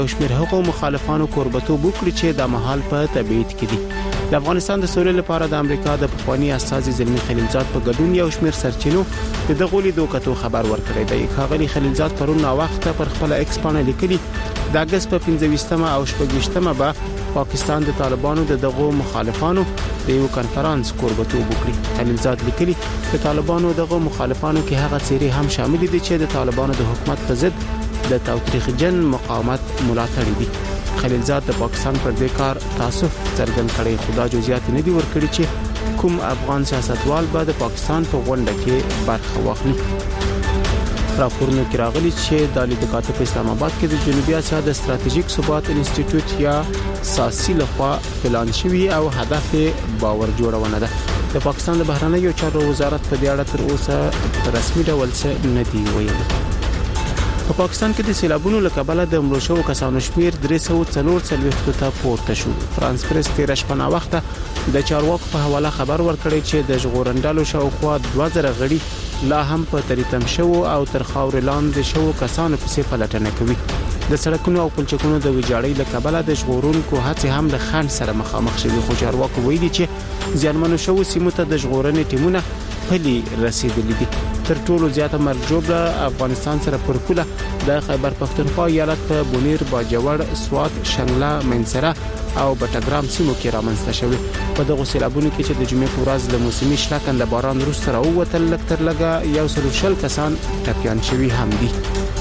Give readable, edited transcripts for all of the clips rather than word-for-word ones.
شمیر هغو مخالفانو کوربتوب وکړي چې د مهال په تبعید کې دي. د افغانستان د سولې لپاره د امریکا د پخوانی استازي زلمی خلیلزاد په ګډون یو شمیر سرچینو د دغه لیدو کتو خبر ورکړی دی. ښاغلي خلیلزاد پرون وخت پر خپل ایکس باندې لیکلي د اگست په 15مه او 16مه به پاکستان د طالبانو دغه مخالفانو د یو کانفرنس کوربتوب وکړي. خلیلزاد لیکلي د طالبانو دغه مخالفانو کې هغه څیرې هم شامل دي چې د طالبانو د حکومت په ضد د تاوتریخجن مقاومت ملاتړي دي. خلیلزاد د پاکستان پر دې کار تاسف څرګند کړي. خدا جزئیات نه دي ورکړي چې کوم افغان سیاستوال به د پاکستان په غونډه کې برخه واخلي. راپورونه کې راغلي چې د لیدو کاتو په اسلام آباد کې د جنوبي اسیا د ستراتیژیک ثبات انسټیټیوټ یا ساسي لخوا اعلان شوی او هدف باور جوړونه ده. د پاکستان د بهرنیو چارو وزارت په دې اړه تر اوسه رسمي ډول څه نه دی ویلي. په پاکستان کې د سیلابونو لکبله د مړو شوو کسانو شمیر 340 ته پورته شو. فرانس پریس تیر شپه وخت د چارواکو په حواله خبر ورکړی چې د ژغورندالو شاوخوا 2000 غړي لا هم په تریتم شو او تر خاور لاندې شو کسانو پسې پلټنه کوي. د سړکونو او پلچکونو د ویجاړۍ لکبله د ژغورونکو هڅې هم د خنډ سره مخامخ شوي. خو چارواکو ویلي چې زیانمنو شوو سیمو ته د ژغورنې ټیمونه پلي رسیدلي دي. تر ټولو زیاته مرجوبه افغانستان سره پر پوله د خیبر پختونخوا ایالت په بونیر، باجوړ، سوات، شنګله، منصره او بټګرام سیمو کې رامنځته شوې. په دغه سیلابونو کې چې د جمعې په ورځ د موسمي شلکند باران وروسته راووتل لکتر لګه 140 کسان ټپيان شوي هم دي.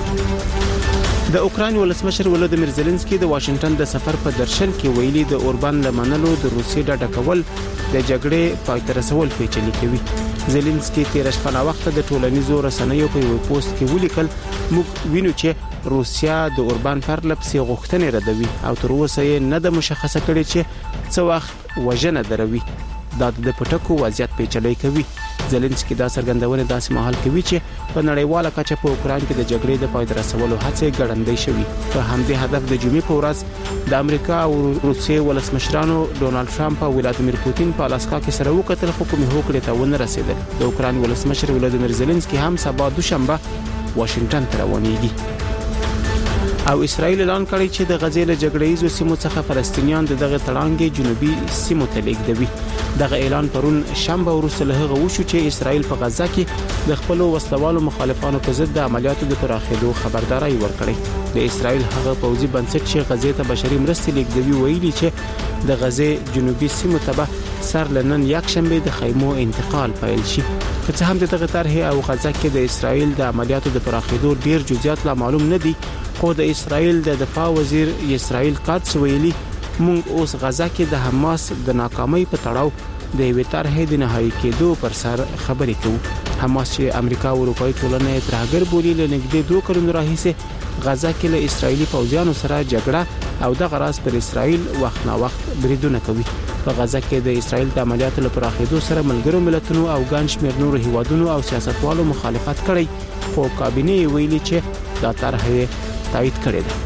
د اوکراین ولسمشر ولودیمیر زيلنسکي د واشنگټن د سفر په درشل کې ویلي د اوربان لمنلو د روسي ډډه کول د جګړې پای ته رسول پیچلي کوي. زيلنسکي تیر شپه وخت د ټولنیزو رسنیو په یو پوسټ کې ولیکل موږ وینو چې روسیا د اوربان پر لپسې غوښتنې ردوي او تر اوسه یې نه د مشخصه کړي چې څو وخت وژنه دروي. دا د پټکو وضعیت پیچلي کوي. زيلنسکي دا څرګندونه داسې مهال کوي چې په نړیواله کچه په اوکراین کې د جګړې د پای ته رسولو هڅې ګړندۍ شوي. په همدې هدف د جمعې په ورځ د امریکا او روسیې ولسمشرانو ډونالد ټرمپ او ولادیمیر پوتین په الاسکا کې سره وکتل خو کومې هوکړې ته ونه رسیدل. د اوکراین ولسمشر ولادیمیر زيلنسکي هم سبا دوشنبه واشنگټن ته روانېږي. او اسرائیل اعلان کړی چې د غزې له جګړه‌ایزو سیمو څخه فلسطینیان دغه تړانګې جنوبي سیمو ته لیږدوي. دغه اعلان پرون شنبه وروسته له هغه وشو چې اسرائیل په غزه کې د خپل وسلوالو مخالفانو په ضد د عملیاتو د پراخېدو خبرداري ورکړې. د اسرائیل هغه پوځي بنسټ چې غزې ته بشري مرستې لیږدوي ویلي چې د غزې جنوبي سیمو ته به سر لنن یک شنبه د خیمو انتقال پیل شي. که څه هم دغه طرح او غزه کې د اسرائیل د عملیاتو د پراخېدو ډیر جزئیات لا معلوم نه دي، خو د اسرائیل د دفاع وزیر اسرائیل قادس ویلي مونږ اوس غزه کې د حماس د ناکامۍ په تړاو د یوې طرحې د نهایی کېدو پر سر خبرې کوو. حماس چې امریکا او اروپایي ټولنه ترهګر بولي له نږدې 2 کلونو راهیسې غزه کې له اسرائیلي پوځیانو سره جګړه او د غراس پر اسرائیل وخت نا وخت بریدونه کوي. په غزه کې د اسرائیل د عملیاتو لپاره خېدو سره ملګرو ملتونو او ګڼ شمېر نورو هیوادونو او سیاستوالو مخالفت کړی، خو کابینه ویلي چې دا طرحه تایید کړی دی.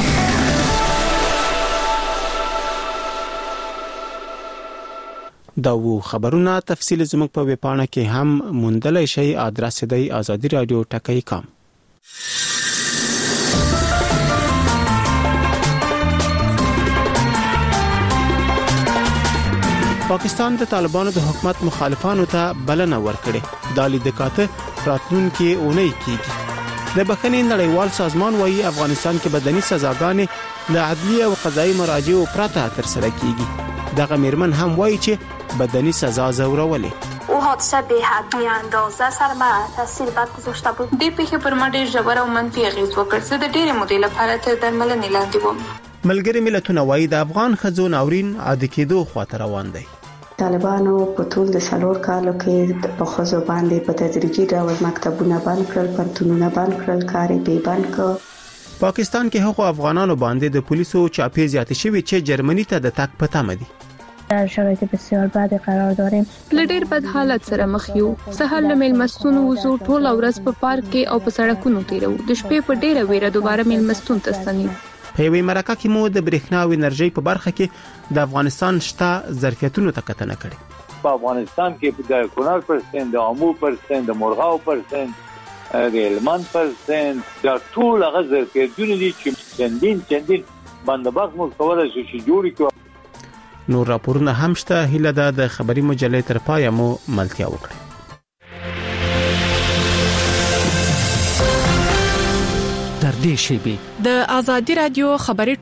دا وو خبرونه تفصیل زموږ په ویب پاڼه کې هم موندلای شئ. ادرس دی آزادی رادیو ټکی.com. پاکستان د طالبانو د حکومت مخالفانو ته بلنه ورکړه. د لیدکاته راتلونکي اونۍ کېږي. د بخښنې نړیوال سازمان وايي افغانستان کې بدني سزاګانې د عدلیه او قضایي مراجعو پرته تر سره کیږي. دغه میرمن هم وايي چې بدنی سزا زورولې او حادثه به حد اندازه سره ما تاثیر بد گذاشته بود. دې پیښه پر ما ډېر ژور او منفي اغېز وکړ. زه د ډېرې مودې لپاره تر درملنې لاندې وم. ملګری ملتونه وايي د افغان ښځو ناورین عادي کېدو خواته روان دی. طالبانو په ټول د 4 کالو کې په خزو باندې په تدریجي ډول مکتبونه بند کړل، پرتونونه بند کړل، کاري به بند کړ. پاکستان کې هغو افغانانو باندې د پولیسو چاپی زیاتې شوي چې جرمني ته د تک پته مدي. در شرایط بسیار بد قرار داریم. لډیر بد حالت سره مخ یو. سهار له میلمستون وزو ټول ورځ په پارک کې او په سړکونو تیرو. د شپې په ډیره ویره دوباره میلمستون ته ستنیو. په یوې مرکه کې مو د برېښنا او انرژي په برخه کې د افغانستان شته ظرفیتونو ته کتنه کړې. په افغانستان کې د 19%، د امو %، د مرغاو %، هلمند پر سند دا ټول هغه ظرفیتونه دي چې چندین بندوبست مو کولای شي چې جوړ کړو. نور راپورونه هم شته. هیله ده د خبري مجلې تر پایه مو ملتیا وکړي. در دې شیبي د ازادي رادیو خبري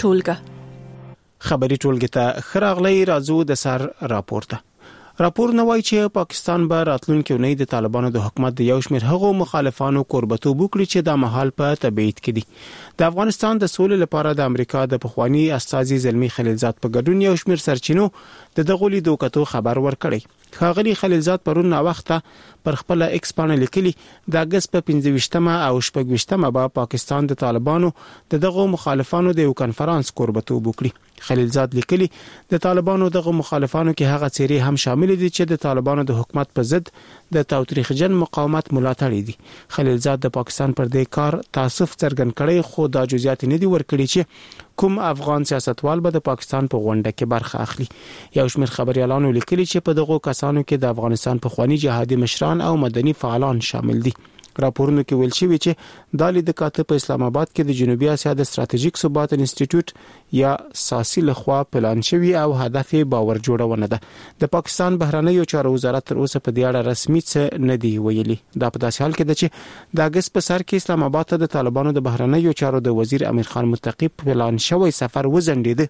ټولګه ته خراغلی راځو د سر راپورته. راپور نوای چې پاکستان به راتلونکي اونۍ د طالبانو د حکومت د یو شمېر هغو مخالفانو کوربتوب وکړي چې د محل په تبعید کړي. د افغانستان د سولې لپاره د امریکا د پخوانی استازي زلمی خلیلزاد په ګډون یو شمېر سرچینو د دغه لیدو کتو خبر ورکړی. خاغلی خلیلزاد پرون وخته پر خپل ایکس باندې لیکلي د اگست په 25مه او 26مه به پاکستان د طالبانو دغه مخالفانو د یو کنفرانس کوربتوب وکړي. خلیلزاد لیکلي د طالبانو دغه مخالفانو کې هغه څیرې هم شامل دي چې د طالبانو د حکومت په ضد د تاوتریخجن مقاومت ملاتړ دي. خلیلزاد د پاکستان پر دې کار تاسف څرګند کړي خو دا جزئیات نه دي ورکړي چې کوم افغان سیاستوال به د پاکستان په غونډه کې برخه اخلي. یو شمېر خبريالانو لیکلي چې په دغه کسانو کې د افغانستان په خواني جهادي مشران او مدني فعالان شامل دي. راپورونه کې ویل شوی چې د لید کاته په اسلام آباد کې د جنوبي اسیا د ستراتیژیک ثبات انسټیټیوټ یا ساسي لخوا پلان شوی او هدف باور جوړونه ده. د پاکستان بهرنیو چارو وزارت تر اوسه په دې اړه رسمي څه نه دی ویلي. دا په داسې حال کې ده چې د اگست په سر کې اسلام آباد ته د طالبانو د بهرنیو چارو د وزیر امیر خان متقی پلان شوی سفر وزندید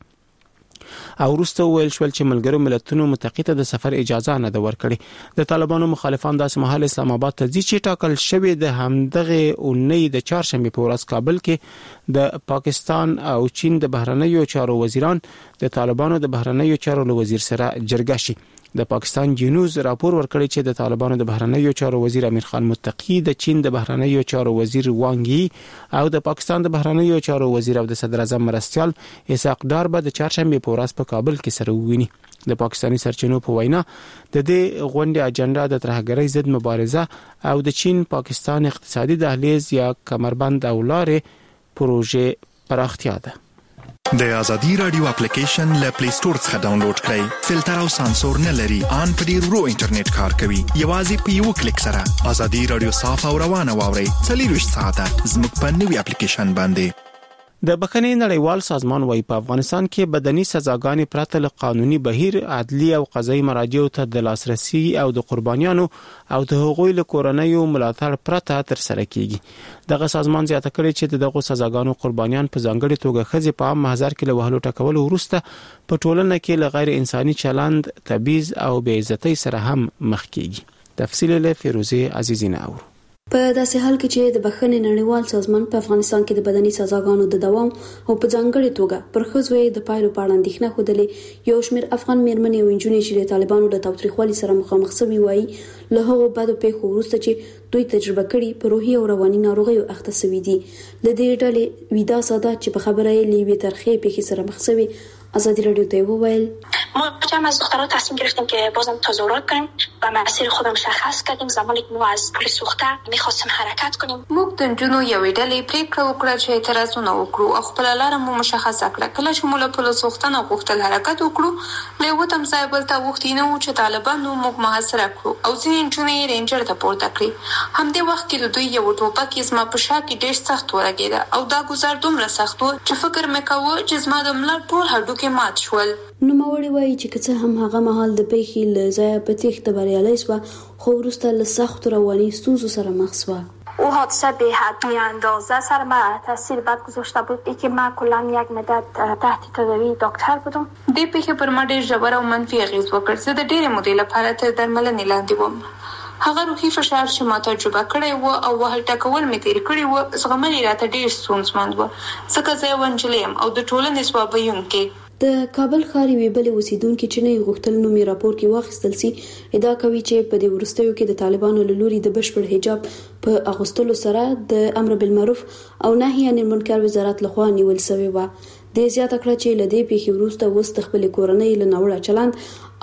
او وروسته ویل شول چې ملګرو ملتونو متقی ته د سفر اجازه نه ده ورکړي. د طالبانو مخالفان داسې مهال اسلام آباد ته ځي چې ټاکل شوی د همدغه اونۍ د چهارشنبه په ورځ کابل کې د پاکستان او چین د بهرنیو چارو وزیران د طالبانو د بهرنیو چارو وزیر سره جرګه شي. د پاکستان جنوز راپور ورکړی چې د طالبانو د بهرنیو چارو وزیر امیر خان متقی د چین د بهرنیو چارو وزیر وانګ یي او د پاکستان د بهرنیو چارو وزیر او د صدر اعظم مرستیال اسحاق ډار به د چهارشنبه په ورځ په کابل کې سره وویني. د پاکستاني سرچینو په وینا د دې غونډې اجنډا د ترهګرۍ ضد مبارزه او د چین پاکستان اقتصادي دهلیز یا کمربند او لارې پروژې پراختیا ده. د ازادي رادیو اپلیکیشن له پلی سٹور څخه ډاونلوډ کړئ. فلټر او سانسور نه لري. ان په ډیر ورو انټرنیټ کار کوي. یوازې په یو کلیک سره ازادي رادیو صاف او روانه واورئ. 24 ساعته زموږ په نوې اپلیکیشن باندې. د بخښنې نړیوال سازمان وايي په افغانستان کې بدني سزاګانې پرته له قانوني بهیر عدلي او قضایي مراجعو ته د لاسرسي او د قربانیانو او د حقوقي لکورنیو ملاتړ پرته تر سره کیږي. دغه سازمان زیاته کړی چې دغه سزاګانو قربانیان په ځانګړي توګه خځې په عام محضر کې له وهلو ټکولو وروسته په ټولنه کې له غیر انساني چلند، تبعیض او بې عزتۍ سره هم مخ کیږي. تفصیل له فیروزه عزیزینه اور. په داسې حال کې چې د بخښنې نړیوال سازمان په افغانستان کې د بدني سزاګانو د دوام او په ځانګړي توګه پر ښځو د پایلو په اړه اندېښنه ښودلې. یو شمېر افغان میرمنې او نجونې چې د طالبانو د تاوتریخوالي سره مخامخ شوي وایي له هغو بدو پیښو وروسته چې دوی تجربه کړي په روحي او رواني ناروغیو اخته شوي دي. له دې ډلې ویدا ساده چې په خبره یې له یوې ترخې پیښې سره مخ شوي ازادي رادیو ته وویل ما جمع از دخترها تصمیم گرفتیم که بازم تظاهرات کنیم و مسیر خود را مشخص کردیم. زمانی که ما از پل سوخته می‌خواستیم حرکت کنیم موږ د جنو یوې ډلې پریکړه وکړه چې اعتراضونه وکړو او خپل لار مو مشخصه کړه. کله چې موږ له پل سوخته نه غوښتل حرکت وکړو له وتم ځای بل ته وختینه و چې طالبانو موږ محاصره کړو او ځینې جنې رینجر ته پورته کړې. همدې وخت کې د دوی یو ټوپک یې زما په شا کې ډېر سخت ورګېده او دا ګزار دومره سخت و چې فکر مې کاوه چې زما د ملا ټول هډوکي مات شول. نوموړی وایي چې که څه هم هغه مهال د پیښې له ځایه په تېښته بریالی شوه خو وروسته له سختو رواني ستونزو سره مخ شوه. او حادثه به حد اندازه سر من تاثیر بد گذاشته بود که من کلا یک مدت تحت تداوی دکتر بودم. دې پیښې پر ما ډېر ژور او منفي اغېز وکړ. زه د ډېرې مودې لپاره تر درملنې لاندې وم. هغه روحي فشار چې ما تجربه کړی و او وهل ټکول مې تیر کړی و زغمل یې راته ډېر ستونزمن و ځکه زه یوه نجلۍ یم او د ټولنې ځواب ویونکې. د کابل ښار یوې بلې اوسیدونکې چې نه یې غوښتل نوم یې راپور کې واخیستل سي ادعا کوي چې په دې وروستیو کې د طالبانو له لوري د بشپړ حجاب په اغوستلو سره د امر بالمعروف او نهي عن المنکر وزارت لخوا نیول شوی و. د زیاته کړه چې له دې پیښې وروسته اوس د خپل کورنۍ له ناوړه چلند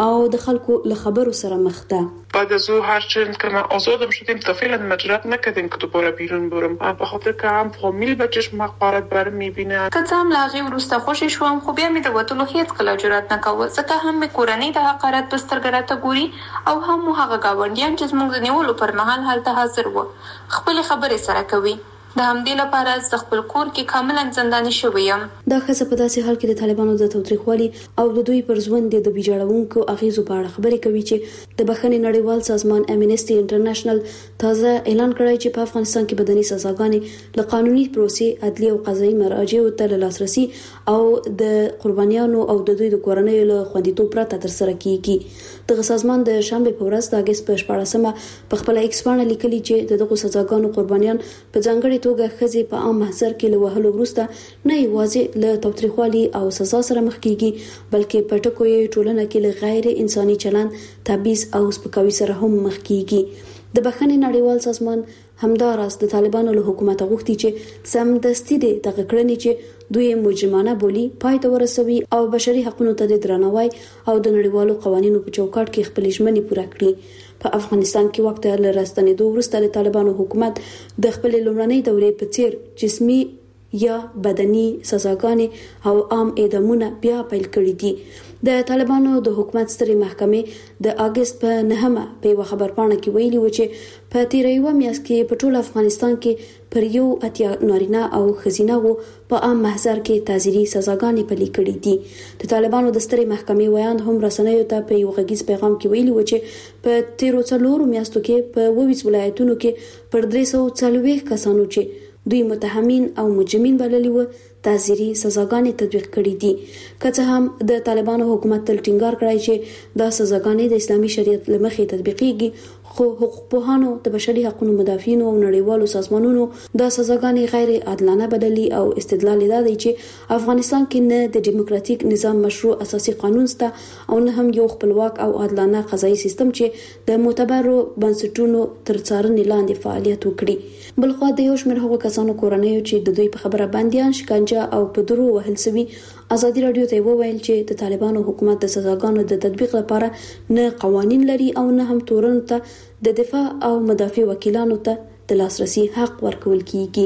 او د خلکو له خبرو سره مخ ده. بعد از او هرچند که ما آزادم شدیم تا فعلا مجرد نکردیم که دوباره بیرون برم، به خاطر که هم فامیل به چشم حقارت برم میبینه. که څه هم له هغې وروسته خوشې شوم، خو بیا مې د وتلو هیڅ کله جرأت نه کاوه، ځکه هم مې کورنۍ د حقارت په سترګه راته ګوري او هم مو هغه ګاونډیان چې زموږ د نیولو پر مهال هلته حاضر وو خپلې خبرې سره کوي. د همدې لپاره زه خپل کور کې کاملا زنداني شوی یم. دا ښځه په داسې حال کې د طالبانو د تاوتریخوالي او د دوی پر ژوند د ویجاړونکو اغیزو په اړه خبرې کوي چې د بخښنې نړیوال سازمان امنیسټي انټرنیشنل تازه اعلان کړی چې په افغانستان کې بدني سزاګانې له قانوني پروسې، عدلي او قضایي مراجعو ته لاسرسي او د قربانیانو او د دوی د کورنیو له خوندیتوب پرته ترسره کیږي. دغه سازمان د شنبه په ورځ د اگست په 14مه په خپل ایکس باندې لیکلي چې دغه سزاګانو قربانیان په ځانګړي توګه ښځې په عام محضر کې له وهلو وروسته نه یوازې له تاوتریخوالي او سزا سره مخ کیږي، بلکې په ټکو یې ټولنه کې له غیر انساني چلند، تبعیض او سپکاوي سره هم مخ کیږي. د بخښنې نړیوال سازمان همداراز د طالبانو له حکومت غوښتي چې سمدستي دغه کړنې چې دوی مجرمانه بولي پای ته ورسوي او بشري حقوقو ته د درناوي او د نړیوالو قوانینو په چوکاټ کې خپل ژمنې پوره کړي. په افغانستان کې وخت له راستنېدو وروسته د طالبانو حکومت د خپل لومړنۍ دورې په څیر جسمي یا بدني سزاګانې او عام اعدامونه بیا پیل کړي دي. د طالبانو د حکومت سترې محکمې د اگست په 9مه په یو خبرپاڼه کې ویلي و چې په تیر یو میاشت کې په ټول افغانستان کې پر 1 نارینه او ښځینه وو په عام محضر کې تعزیري سزاګانې پلي کړې دي. د طالبانو د سترې محکمې ویاند هم رسنیو ته په یو غږیز پیغام کې ویلي و چې په تیرو 4 میاشتو کې په 22 ولایتونو کې پر 340 کسانو چې دوی متهمین او مجرمین بللي و تعزیري سزاګانې تطبیق کړې دي. که څه هم د طالبانو حکومت تل ټینګار کړی چې دا سزاګانې د اسلامي شریعت له مخې تطبیقېږي، خو حقوقپوهانو، د بشري حقوقو مدافعینو او نړیوالو سازمانونو دا سزاګانې غیر عادلانه بللي او استدلال دا دی چې افغانستان کې نه د ډیموکراتیک نظام مشروع اساسي قانون شته او نه هم یو خپلواک او عادلانه قضایي سیستم چې د معتبرو بنسټونو تر څارنې لاندې فعالیت وکړي. بلخوا د یو شمېر هغو کسانو کورنیو چې د دوی په خبره بندیان، شکنجه او په درو وهل شوي ازادي رادیو ته وویل چې د طالبانو حکومت د سزاګانو د تطبیق لپاره نه قوانین لري او نه هم تورن ته د دفاع او مدافع وکیلانو ته د لاسرسي حق ورکول کیږي.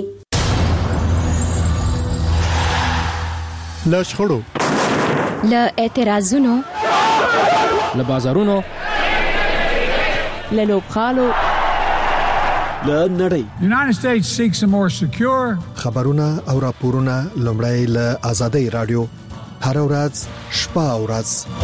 له شخړو، له اعتراضونو، له بازارونو، له لوبغالو، له نړۍ. United States seeks a more secure. خبرونه او راپورونه لومړی له آزادۍ رادیو هر ورځ شپه او ورځ.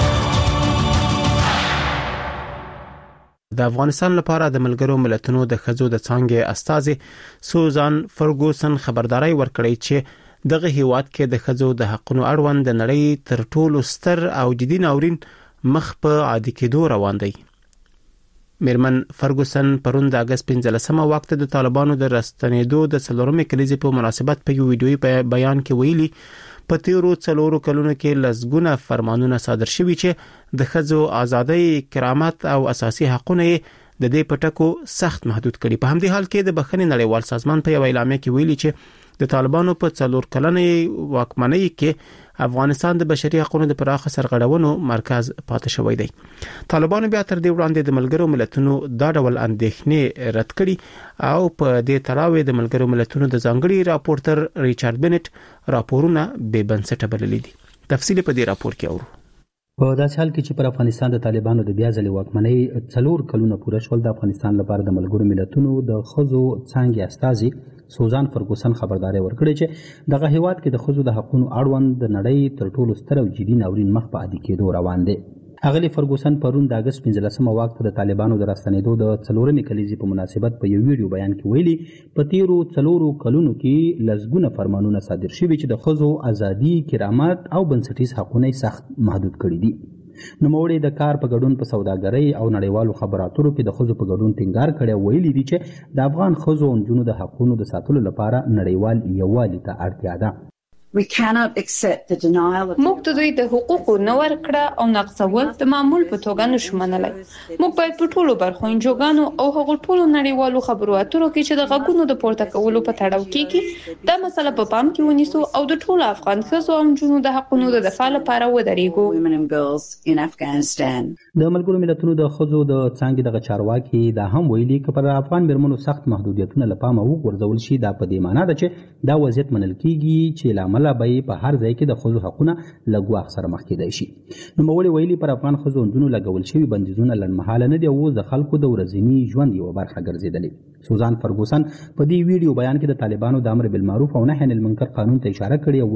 د افغانستان لپاره د ملګرو ملتونو د ښځو د څانګې استازي سوزان فرګوسن خبرداري ورکړې چې دغه هیواد کې د ښځو د حقوقو اړوند د نړۍ تر ټولو ستر او جدي ناورین مخ په عادي کېدو روان دی. میرمن فرګوسن پرون د اگست 15مه وخت د طالبانو د راستنېدو د 4مې کلیزې په مناسبت په یو ویډیوي بیان کې ویلي په تیرو 4 کلونو کې لسګونه فرمانونه صادر شوي چې د ښځو ازادۍ، کرامت او اساسي حقوقونه د دې پټکو سخت محدود کړي. په همدې حال کې د بخښنې نړیوال سازمان په یو اعلامیه کې ویلي چې د طالبانو په 4 کلنې واکمنۍ کې افغانستان د بشري حقوقو د پراخه سرغړونو مرکز پاتې شوی دی. طالبانو بیا تر دې وړاندې د ملګرو ملتونو دا ډول اندېښنې رد کړي او په دې تړاو د ملګرو ملتونو د ځانګړي راپورټر ریچارډ بنټ راپورونه بې بنسټه بللي دي. تفصیل په دې راپور کې اورو. په داسې حال کې چې پر افغانستان د طالبانو د بیا ځلې واکمنۍ 4 کلونه پوره شول، د افغانستان لپاره د ملګرو ملتونو د ښځو څانګې استازي سوزان فرګوسن خبرداري ورکړې چې دغه هیواد کې د ښځو د حقوقو اړوند د نړۍ تر ټولو ستر او جدي ناورین مخ په عادي کېدو روان دی. اغلی فرګوسن پرون د اگست 15مه وخت د طالبانو د راستنېدو د 4مې کلیزې په مناسبت په یو ویډیو بیان کې ویلي په تیرو 4 کلونو کې لسګونه فرمانونه صادر شوي چې د ښځو ازادي، کرامت او بنسټیز حقوقونه سخت محدود کړي دي. نوموړي د کار په ګډون په سوداګرۍ او نړیوالو خبراتو کې د ښځو په ګډون ټینګار کړی، ویلي دي چې د افغان ښځو او نجونو د حقوقو د ساتلو لپاره نړیوال یووالي ته اړتیا ده. موږ د دوی د حقوقو نه ورکړه او نقصول د معمول په توګه نشو منلای. موږ باید په ټولو برخو انجوګانو او هغو ټولو نړیوالو خبرو اترو کې چې د غږونو د پورته کولو په تړاو کېږي دا مسله په پام کې ونیسو او د ټولو افغان ښځو او نجونو د حقونو د دفاع لپاره ودرېږو. د ملګرو ملتونو د ښځو د څانګې دغه چارواکي دا هم ویلي چې پر افغان میرمنو سخت محدودیتونه له پامه وغورځول شي دا په دې معنی ده چې دا وضعیت منل کېږي چې له امله به په هر ځای کې د ښځو حقونه له ګواښ سره مخ کېدای شي. نوموړي ویلي پر افغان ښځو او نجونو لګول شوي بندیزونه لنډمهاله نه دي او د خلکو د ورځني ژوند یوه برخه ګرځېدلې. سوزان فرګوسن په دې ویډیو بیان کې د طالبانو د امر بالمعروف او نهي عن المنکر قانون ته اشاره کړې